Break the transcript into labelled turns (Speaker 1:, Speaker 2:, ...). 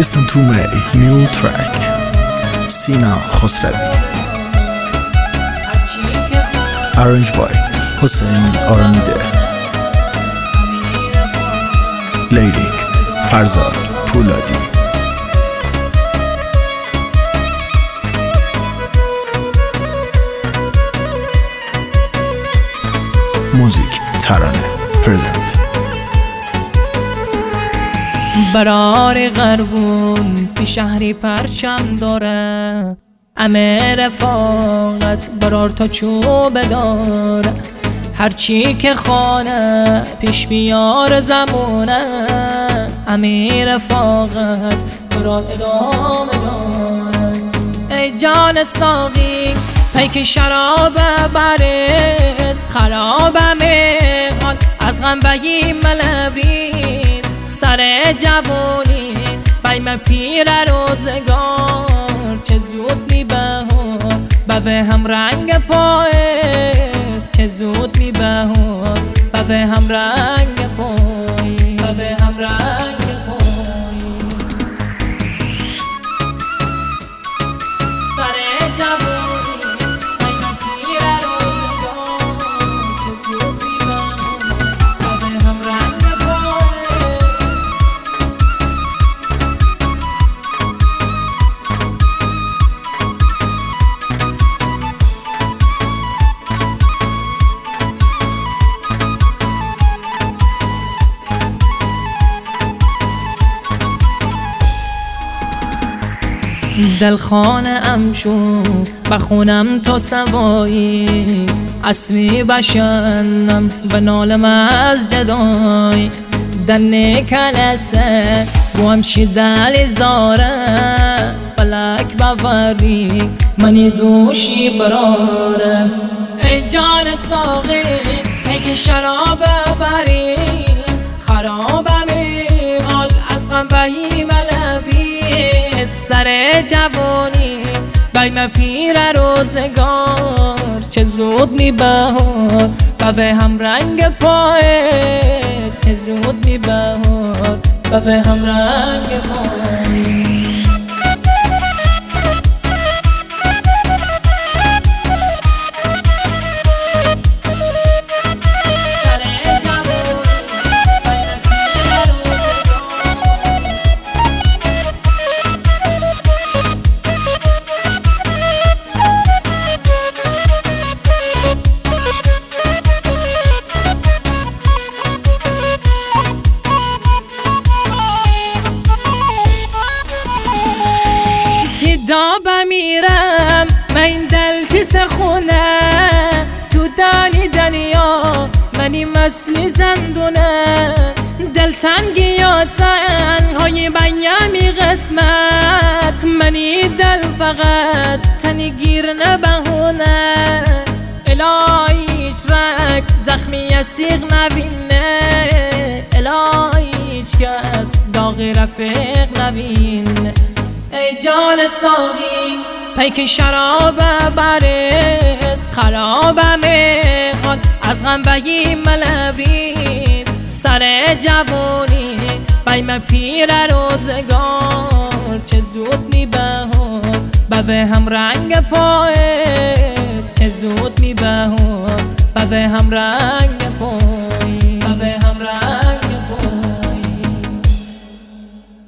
Speaker 1: Listen to me, new track. Sina Khosravi. Arranged by Hossein Aramide. Lyric Farzad Pouladi. Music Tarane present.
Speaker 2: برار غربون پی شهری پرچم داره، همه رفاقت برار تا چوب داره. هرچی که خانه پیش بیار زمونه، همه رفاقت برار ادامه داره. ای جان ساقی پیک شراب برس، خرابم حال از غم بگی ملبریز. سر جوانی بیم پیر روزگار، چه زود می بهار به هم رنگ پایست. چه زود می بهار به هم رنگ پایست، به هم رنگ پایست. سر جوانی بیم پیر روزگار، چه زود می بهار به هم رنگ پایست. دلخانه ام شو بخونم تو سوایی، اسمی بشنم به نالم از جدای. دنه کلسه بو همشی دلی زاره، فلک بوری منی دوشی براره. ای جان ساقی پیک شراب بری، خرابم حال از غم بهی ملوی. سر جوانی بیم پیر روزگار، چه زود می بهار به هم رنگ پایست. چه زود می بهار به هم رنگ پایست. دا بمیرم من دل تیس خونه، تو دانی دنیا منی مثل زندونه. دل تنگی یا تنهایی بیمی قسمت، منی دل فقط تنی گیر نبهونه. الهیچ رک زخمی سیغ نبینه، الهیچ کس داغی رفیق نبینه. ای جان ساقی پیک شراب برس، خرابم حال از غم بگی ملبریز. سر جوانی بیم پیر روزگار، چه زود می بهار به هم رنگ پایست. چه زود می بهار به هم رنگ